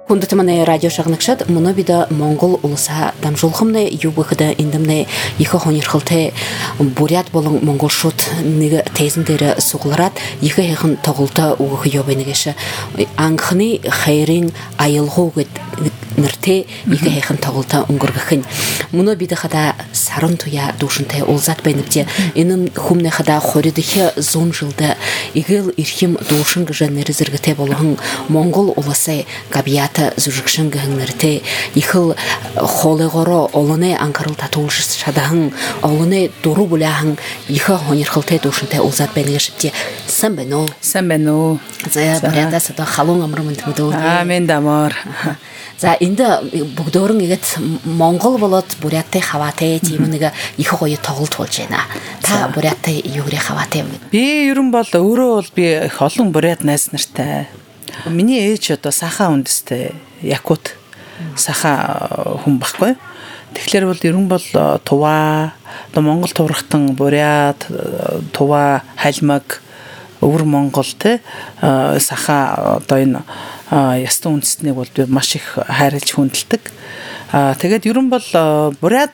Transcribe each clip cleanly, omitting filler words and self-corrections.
Хүндэтмэний радио шагнагшад муно бида Монгол улса дамжуулхамны юбхада индамны ихэ хонирхалтай бурят болон монгол шууд нэг тезэн дээр суглараад ихэ хэхэн тоглолтоо өгөх ёбэнэгэш анхны хайрын аялгуу гэд нэртэй ихэ хэхэн тоглолтоо өнгөргөх нь муно бида хада саран туя душинтай улзат бэнэвче энэ хүмнэ хада хоридхи зон жылда игэл ирхим душин гэж нэрзэргэтэй болгон монгол улсаа габият зүрхшин гэнэртэй ихэл холегоро олоны анкарал татуулш шадахан олоны дуру бүлэхан ихэ хонирхалтай душинтай улзат бэнэгэшти самбэно за барядас та халун амрмент мэдөө амин дамар за энд бүгдөөрн игэт монгол болоод буряттай хаваатай тийм нэг их гоё тоглолт болж байна. Та буряттай юурэ хаваатай юм. Би ерөн бол өөрөө бол би их олон бурят найз нартай. Миний ээж одоо саха үндэстэй якут саха хүн баггүй. Тэгэхээр бол ерөн бол тува одоо монгол турхтан бурят тува халмаг өвөр монгол те саха одоо энэ ястан үндэстнийг бол би маш их хайрлж хүндэлдэг. Тэгээд ерөн бол бурят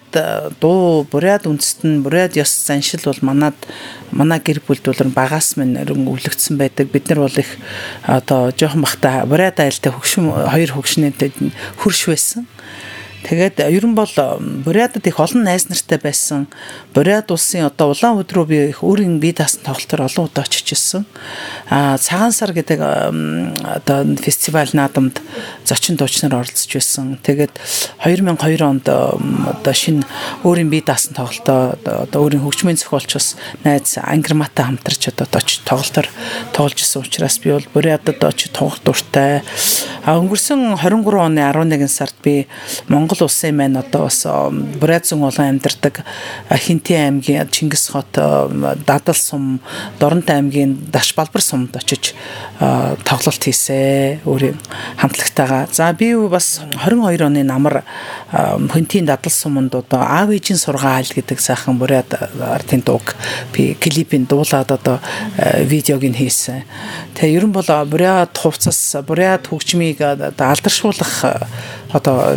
үндэстэн бурят ёс заншил бол манай гэр бүлд бол багаас минь өвлөгдсөн байдаг. Бид нар бол их одоо жоохон бахта бурят айлтай хоёр хөгшнөд хөрш байсан. Тэгээд ерөн бол бурятад их олон найз нартай байсан. Бурят улсын одоо улаан өдрөө би өөрийн бие даасан тоглолтоор олон удаа очиж ирсэн. Цагаан сар гэдэг одоо фестивал наадамд зочин дуучнаар оролцож байсан. Тэгээд 2002 онд одоо шинэ өөрийн бие даасан тоглолтоо одоо өөрийн хөгжмийн зохиолч бас найз Ангерматай хамтарч одоо тоглолтоор тоглож ирсэн учраас би бол бурятад очиж тоглох дуртай. Өнгөрсөн 23 оны 11 сард би Монгол улсын маань одоо бас бурят зүүн олон амьдардаг Хинтээ аймгийн Чингис хот Дадал сум Доронтой аймгийн Дашбалбар сумд очиж тоглолт хийсэн өөрийн хамтлагтайгаа. За би бас 22 оны намар Хинтийн Дадал суманд одоо аав ээжийн сургаал гэдэг сайхан бурят артын дууг би клипийн дуулаад одоо видеог нь хийсэн. Тэгээ ерөн бол бурят хувцас бурят хөгжмийг алдаршуулах одоо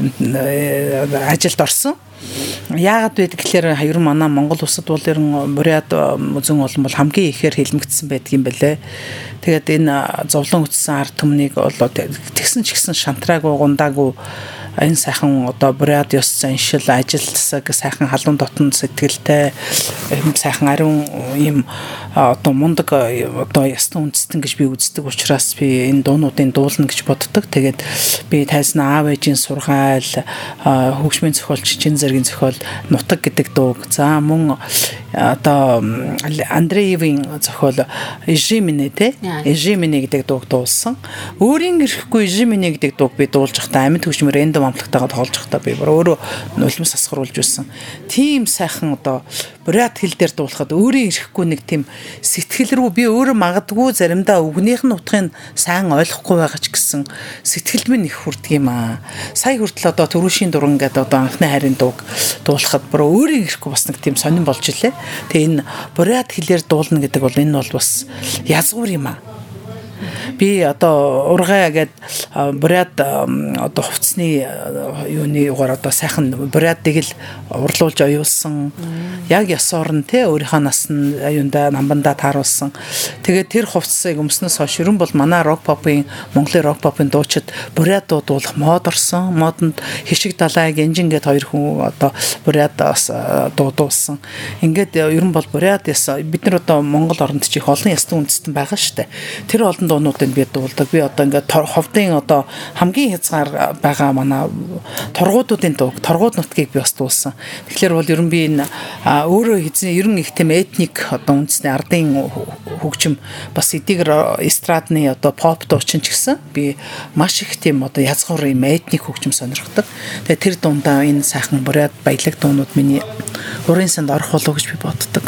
ажилд орсон. Яагаад вэ гэхээр ер нь манай Монгол улсад бол ер нь бурят зүүн олон бол хамгийн ихээр хилмигдсэн байдаг юм байлээ. Тэгээд энэ зовлон үтсэн ард түмнийг бол тэгсэн ч гэсэн шантраагүй гундаагүй энэ сайхан одоо бурят ёс заншил ажилтсаг сайхан халуун дотн сэтгэлтэй сайхан ариун юм одоо мундаг одоо ястан үндэстэн гэж би үздэг учраас би энэ дуунуудын дуулна гэж боддог. Тэгээд би тайзнаа аав ээжийн сургаал хөгжмийн зохиолч чин зэргийн зохиол нутаг гэдэг дууг за мөн одоо Андреевийн зохиол Ижиминэ те Ижиминэ гэдэг дууг дуулсан. Өөрийн ирэхгүй Ижиминэ гэдэг дууг би дуулж байхдаа амьд хөгжмөр энд амтлагтайгаа тоглож байхдаа би өөрөө нулимс асгаруулж байсан. Тийм сайхан одоо бурят хэл дээр дуулахад өөрийн ирэхгүй нэг тийм сэтгэл рүү би өөрөө магадгүй заримдаа үгнийх нь утгыг сайн ойлгохгүй байгаа ч гэсэн сэтгэлд минь их хүрдэг юм аа. Сая хүртэл одоо төрүүшийн дуран гэдэг одоо анхны хайрын дууг дуулахад бүр өөрийн ирэхгүй бас нэг тийм сонирн болж илээ. Тэгээ энэ бурят хэлээр дуулна гэдэг бол энэ бол бас язгуур юм аа. Би одоо ургай гээд бурят одоо хувцсны юуны угаар одоо сайхан бурятыг л урлуулж оюулсан. Яг ёсоор нь те өөрийнхөө насны аюунда намбандаа тааруулсан. Тэгээд тэр хувцсыг өмснөөс хойш ерөн бол манай рок попын Монголын рок попын дуучид бурят дуулах мод орсон. Модонд хишиг далайг энжин гээд хоёр хүн одоо бурят дуулсан. Ингээд ерөн бол бурят яса бид нар одоо Монгол оронд чи их олон ястан үндэстэн байгаа штэ. Тэр олон дуунуудыг би дуулдаг. Би одоо ингээд ховдын одоо хамгийн хязгаар байгаа манай торгуудуудын дууг, торгууд нутгийг би бас дуулсан. Тэгэхээр бол ерөн би энэ өөрөө хэзээ ерөн их тийм этник одоо үндэсний ардын хөгжим бас эдгээр эстрадны одоо поп дуучин ч гэсэн би маш их тийм одоо язгуур юм этник хөгжим сонирхдаг. Тэгээ тэр дундаа энэ сайхан бурят баялаг дуунууд миний урын санд орох болов гэж би боддог.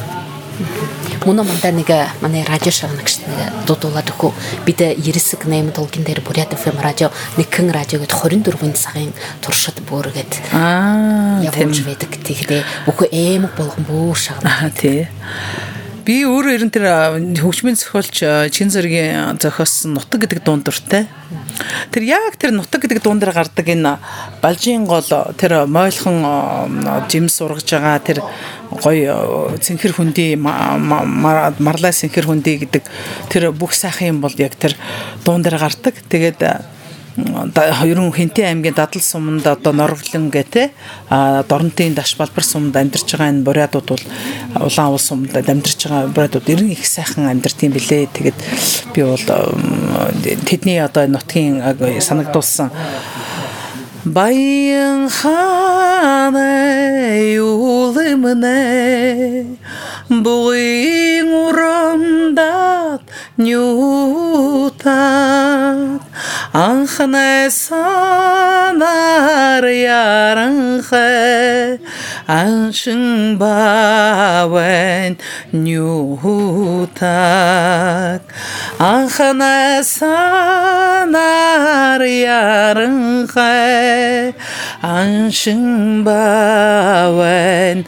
Муна мандаа нэг манай радио шагнагч дуудуулаад өгөө. Бид 98 толгын дээр бурят FM радио нэгэн радио гэд 24 цагийн туршид бүргээд явуулж байдаг. Тэгэхээр бүхөө эм болгон бүү шагнаа. Тий. Би өөрөө ер нь тэр хөгжмийн зохиолч чин зэргийн зохиосон нутаг гэдэг дуун дуртай. Тэр яг тэр нутаг гэдэг дуун дээр гардаг энэ балжийн гол тэр мойлхон жимс ургаж байгаа тэр гоё цэнхэр хүндий марлаа цэнхэр хүндий гэдэг тэр бүх сайхан юм бол яг тэр дуун дээр гардаг. Тэгээд ерөн Хинтээ аймгийн Дадал суманд одоо Норвлон гэдэг Дорнтын даш балбар суманд амьдарч байгаа энэ бурятууд бол улаан уул суманд амьдарч байгаа бурятууд ерөн их сайхан амьдарт юм билээ. Тэгээд би бол тэдний одоо нутгийн санагдуулсан Баян ханаа юулэмнэ буйн урамдат нютат анхнаа санаар яранхэ аншин бавэн нютат анхнаа санаар яранхэ аншин бавэн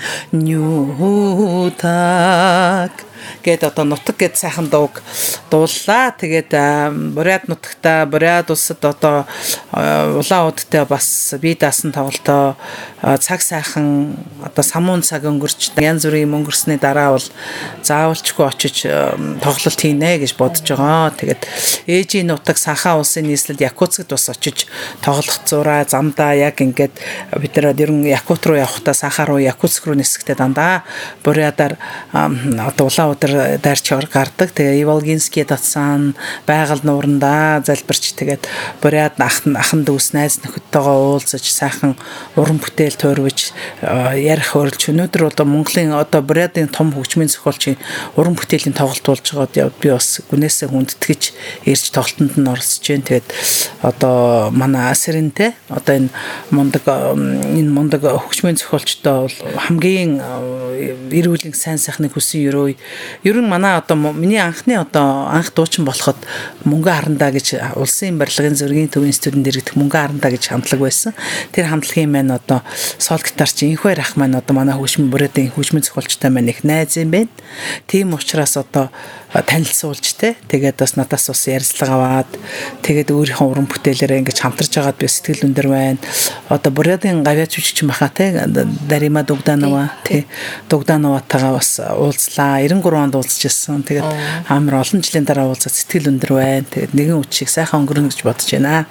нютат гээд одоо нутаг гэд сайхан дууг дууллаа. Тэгээд бурят нутагта бурят улсад одоо улаан удтай бас бие даасан тоглолтоо цаг сайхан одоо самуун цаг өнгөрч янз бүрийн өнгөрсний дараа бол заавалчгүй очиж тоглолт хийнэ гэж бодож байгаа. Тэгээд ээжийн нутаг Саха улсын нийслэл Якутскд бас очиж тоглох зураа замдаа яг ингээд бид нар ер нь Якут руу явахдаа Саха руу Якутск руу нисэхдээ дандаа бурятаар одоо улаан дайрч гардаг. Тэгээ Иволгинский татсан байгаль нуурандаа залбирч тэгээд бурят ахан дүүс найз нөхөдтэйгээ уулзаж сайхан уран бүтээл туурвж ярих өрөлж өнөөдөр одоо Монголын одоо бурятын том хөгжмийн зохиолчийн уран бүтээлийн тоглолт болж байгаад би бас гүнээсээ хүндэтгэж ирж тоглолтод нь оролцож байна. Тэгээд одоо манай Асринтэй одоо энэ мундаг хөгжмийн зохиолчтой бол хамгийн эрүүлийн сайн сайхныг хүсэн ерөө ер нь манай одоо миний анхны одоо анх дуучин болоход Мөнгө харандаа гэж улсын барилгын зургийн төвийн институтын дэргэдэх Мөнгө харандаа гэж хамтлаг байсан. Тэр хамтлагийн маань одоо сол гитарч Инхвэр ах маань одоо манай хөгжмийн бурятын хөгжмийн зохиолчтой маань их найз юм байна. Тийм учраас одоо танилцуулж тэгээд бас надаас бас ярилцлага аваад тэгээд өөрийнхөө уран бүтээлээрээ ингэж хамтарч байгаад би сэтгэл өндөр байна. Одоо бурятын гавьяач жүжигчин баха Дарима Дугданова Дугдановатайгаа бас уулзлаа. 93 онд уулзчихсан. Тэгээд амар олон жилийн дараа уулзаад сэтгэл өндөр байна. Тэгээд нэгэн үчиг сайхан өнгөрнө гэж бодож байна.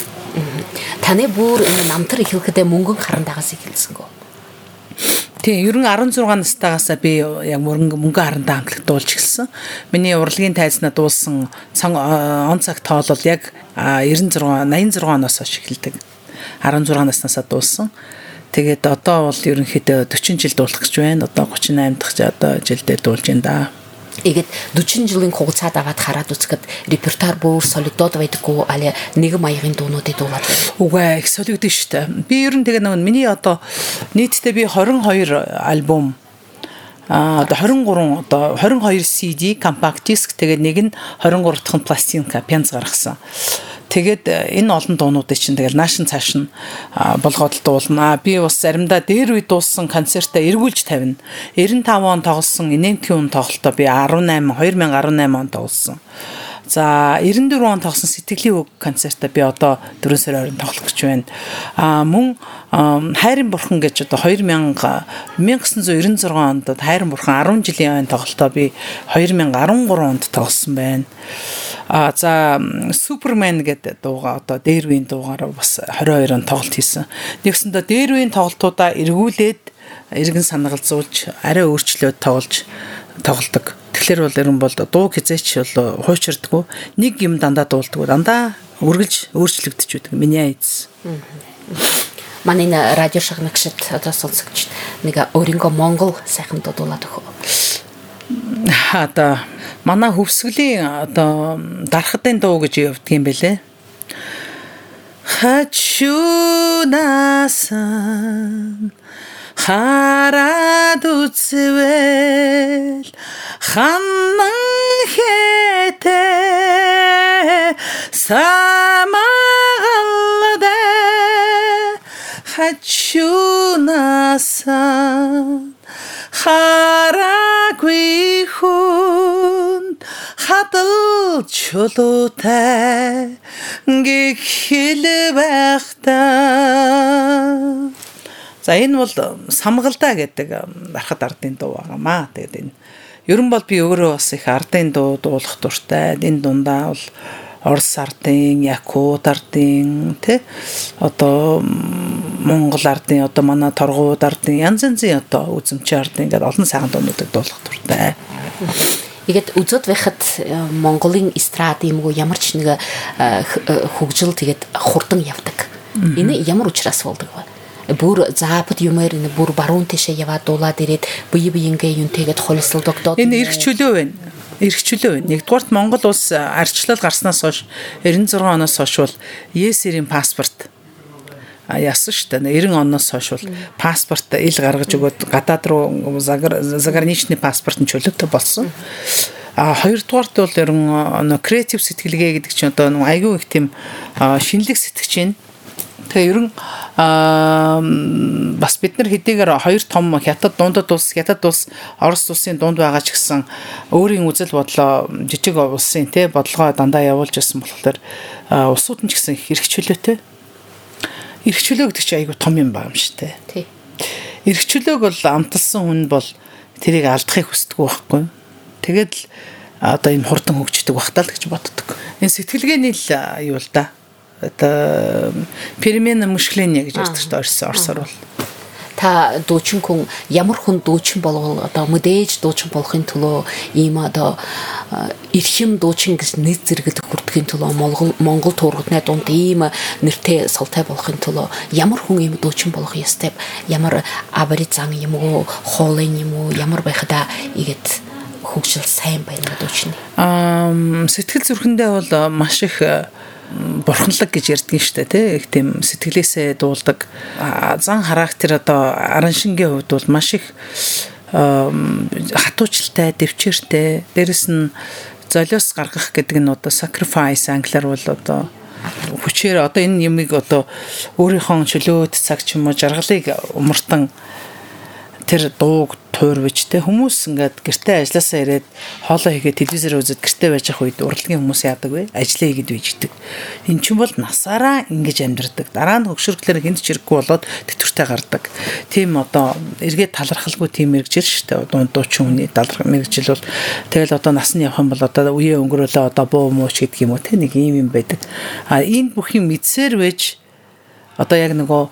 Таны бүр энэ намтар ихлэхдээ мөнгөн харандаагаас эхэлсэнгөө. Тийм, ер нь 16 настайгаас би яг мөнгө харандаа хамтлаг дуулж эхэлсэн. Миний урлагийн тайзнаа дуулсан он цаг тоолол яг 86 оноос хойш эхэлдэг. 16 наснасаа дуулсан. Тэгээд одоо бол ерөнхийдөө 40 жил дуулах гэж байна. Одоо 38 дахь одоо жилдээ дуулж байна да. Игэд 40 жилийн хугацаанд аваад хараад үзэхэд репертуар бүр солигдоод байдаггүй али нэг маягийн дуунуудыг дуулаад байна. Үгүй их солигдсон шүү дээ. Би ер нь тэгээ нэг миний одоо нийтдээ би 22 альбом одоо 23 одоо 22 CD компакт диск тэгээд нэг нь 23 дахь пластинка пянз гаргасан. Тэгээд энэ олон дуунуудыг чинь тэгэл наашин цааш нь болгоод дуулна. Би бас заримдаа дээр үе дуулсан концертаа эргүүлж тавина. 95 он тоглосон Инэмтгийн тоглолтоо би 2018 он тоглосон. За 94 он тогсон Сэтгэлийн үг концертаа би одоо 4 сарын ойрон тоглох гэж байна. Мөн Хайрын бурхан гэж одоо 1996 онд Хайрын бурхан 10 жилийн ойн тоглолтоо би 2013 онд тоглосон байна. За Супермен гэдэг дууга одоо дээр үеийн дуугаараа бас 22 он тоглолт хийсэн. Нэгсэндээ дээр үеийн тоглолтуудаа эргүүлээд эргэн санагалзуулж арай өөрчлөөд тоглолдог. Тэгэхээр бол ер нь бол дуу хизээч бол хуучирдаггүй. Нэг юм дандаа дуулдаг. Дандаа үргэлж өөрчлөгдөж байдаг. Миний айдас. Манай радио шагнагчид одоо сонсогчд нэг өөрийнхөө Монгол сайхан дуулаад өгөө. Одоо манай хөвсгөлийн одоо дархадын дуу гэж явдаг юм бэлээ. Хочу насан хараад үзвэл ханан хэтэй самагалдэ хочу насан хараагүй хөө хадал чулуутай гихэл байхдаа. За энэ бол самгалдаа гэдэг архад ардын дуу байгаамаа. Тэгээд энэ ерөн бол би өөрөө бас их ардын дуу дуулах дуртай. Энэ дундаа бол Орос ардын, Якут ардын, одоо Монгол ардын, одоо манай торгууд ардын, янз янзын одоо үзэмчийн ардын ингээд олон сайхан дуунуудыг дуулах дуртай. Тэгээд үзүүд байхад Монголын эстрад юм уу ямар ч нэг хөгжил тэгээд хурдан явдаг. Энэ ямар учраас болдог вэ? Бүр запад юмэр энэ бүр баруун тишээ яваад дуулаад ирээд бие биенгээ юнтэйгээд холилсолдогдоод энэ эрх чөлөө байна. Эрх чөлөө байна. Нэгдүгээрт Монгол улс арчлал гарснаас хойш 96 оноос хойш бол ЕС-ийн паспорт яасан шүү дээ. 90 оноос хойш бол паспорт ил гаргаж өгөөд гадаад руу заграничный паспорт нь чөлөөтэй болсон. Хоёрдугаарт бол ерөн креатив сэтгэлгээ гэдэг чинь одоо айгүй их тийм шинэлэг сэтгэж байна. Тэгээ ерөн бас бид нар хэдийгээр хоёр том хятад улс Орос улсын дунд байгаа ч гэсэн өөрийн үзэл бодлоо жижиг улсын бодлогоо дандаа явуулж ирсэн болохоор улсууд нь ч гэсэн эрх чөлөөтэй. Эрх чөлөө гэдэг чинь айгүй том юм байна юм шүү дээ. Тий. Эрх чөлөөг бол амталсан хүн бол тэрийг алдахыг хүсдэг байхгүй. Тэгээд л одоо энэ хурдан хөгждөг багтаа л гэж боддог. Энэ сэтгэлгээний л юу л да. Это перемена мышления гэж ярьдаг шүү дээ орсоор бол. Та дуучин хүн ямар хүн дуучин болвол одоо мэдээж дуучин болохын тулд ийм одоо эрхэм дуучин гэж нэг зэрэгт хүрдэхин тулд Монгол туургадны дунд ийм нэртэй сувтай болохын тулд ямар хүн ийм дуучин болох ёстой, ямар абаризан юм уу, хоолын юм уу, ямар байхада игээд хөгжил сайн байна дуучны. Сэтгэл зүрхэндээ бол маш их бурханлаг гэж ярьдгийн штэ их тийм сэтгэлээсээ дуулдаг зан характер одоо араншингийн хувьд бол маш их хатуучилтай, дэвчээртэй, дээрэс нь золиос гаргах гэдэг нь одоо sacrifice англиар бол одоо хүчээр одоо энэ юмыг одоо өөрийнхөө чөлөөт цаг ч юм уу жаргалыг умартан тэр дууг туурвч хүмүүс ингээд гэртээ ажилласаа ирээд хоолоо хийгээд телевизээр үзээд гэртээ байж ах үед урлагийн хүмүүс яадаг вэ? Ажлаа хийгээд үйждэг. Эн чинь бол насаараа ингэж амьдрдаг. Дараа нь хөгшөрглөөр хэнд ч хэрэггүй болоод тэтгэвртэй гардаг. Тийм одоо эргээд талархалгүй тийм мэрэгжил шүү дээ. Дуучин хүний талархал мэрэгжил бол тэгэл одоо нас нь явах юм бол одоо үеэ өнгөрөөлөө одоо буу мууч гэдэг юм уу те нэг юм байдаг. Энэ бүх юм мэдсээр байж одоо яг нөгөө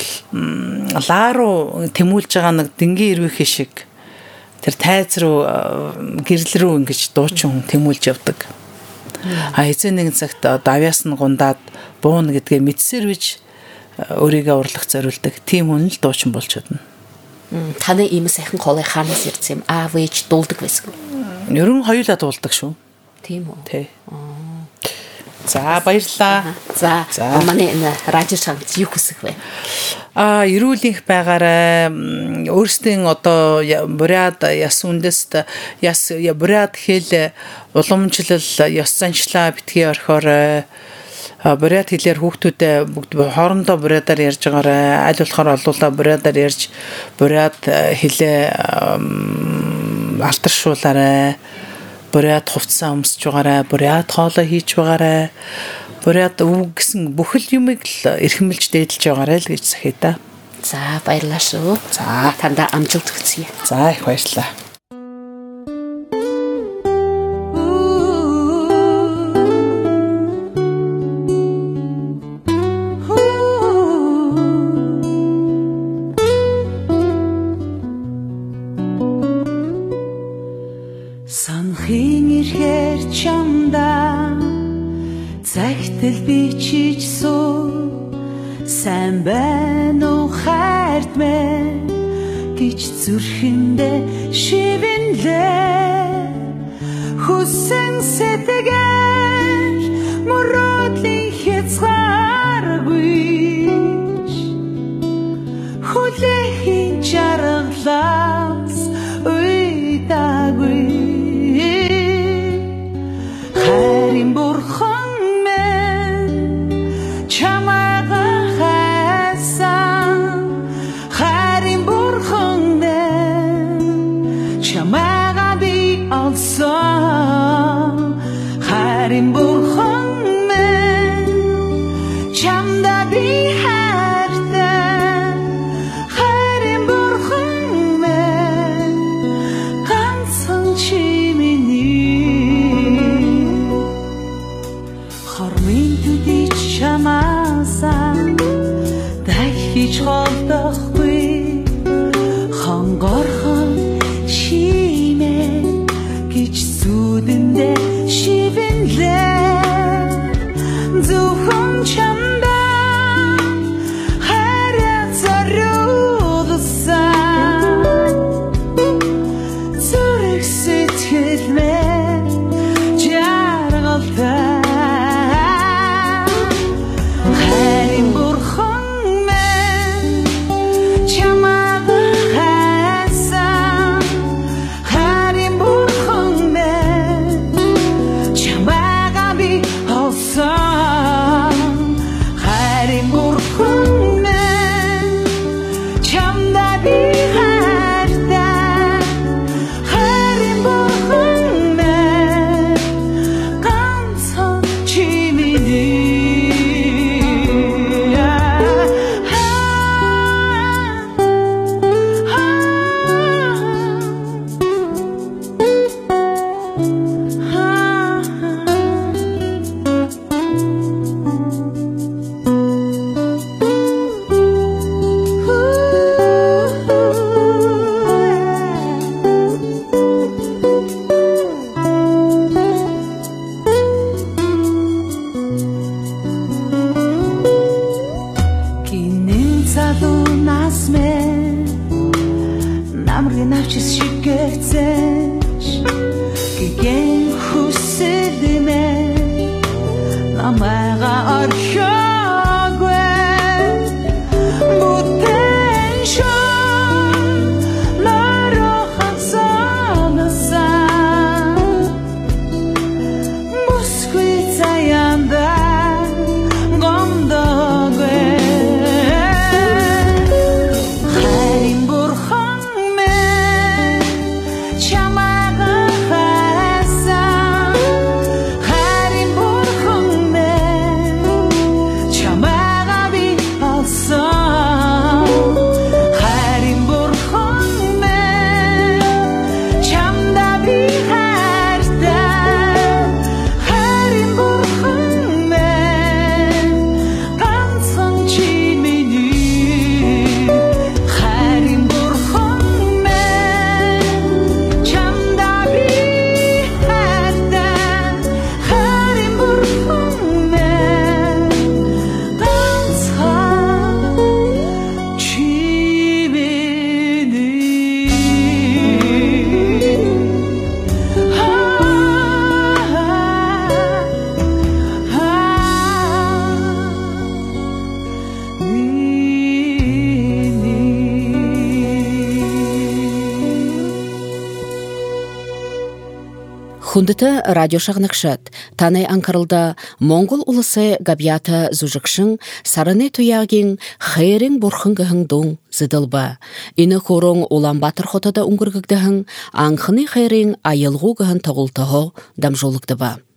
лааруу тэмүүлж байгаа нэг дэнгийн ирвэхэ шиг тэр тайз руу гэрэл рүү ингэж дуучин хүн тэмүүлж явдаг. Эцэг нэгэн цагт давяас нь гундаад бууна гэдгээ мэдсээр бич өөрийгөө урлах зориулдаг. Тийм хүн л дуучин болж чадна. Таны ийм сайхан хоолой хаанаас ирсэн юм? Аав ээж дуулдаг байсан. Ерөн хоёулаа дуулдаг шүү. Тийм үү? Тий. За баярлалаа. За манай радио шанд юу хүсэх вэ? Эрүүлийнх байгаарай. Өөрсдийн одоо буряд яс үндэст буряд хэл уламжлал ёс заншлаа битгий орхиорой. Буряд хэлээр хүүхдүүдээ бүгд хоорондоо бурядаар ярьж байгаарай. Аль болохоор олуулаа бурядаар ярьж буряд хэлээ алтаршуулаарай. Буряд хувцас өмсөж байгаарай, буряд хоолой хийж байгаарай. Буряд үг гэсэн бүхэл юмыг л эрхэмлж дээдлж байгаарай л гэж захий та. За баярлалаа шүү. За танда амжилт хүсье. За их баярлалаа. Санхын ихээр чамда цагтл бичиж суу сайн байна уу хайрт мэ гэж зүрхэндээ шивэнлээ хүсэн сэтгэл мөрөөдлийн хязгааргүй хүлээхийн жаргалаас уйдаагүй Харин бурхан минь чамайга хайсан Харин бурхан минь чамайга би олсон Хундыты радио шағнықшат. Таны Анкарылда Монгол улысы габията зужықшың сарыны туягин хайрың бұрхыңғығың доң зыдылба. Ині хорың олан батыр хотада ұңғырғығдығың аңқыны хайрың айылғуғығын тағылтығы дамжолықты ба.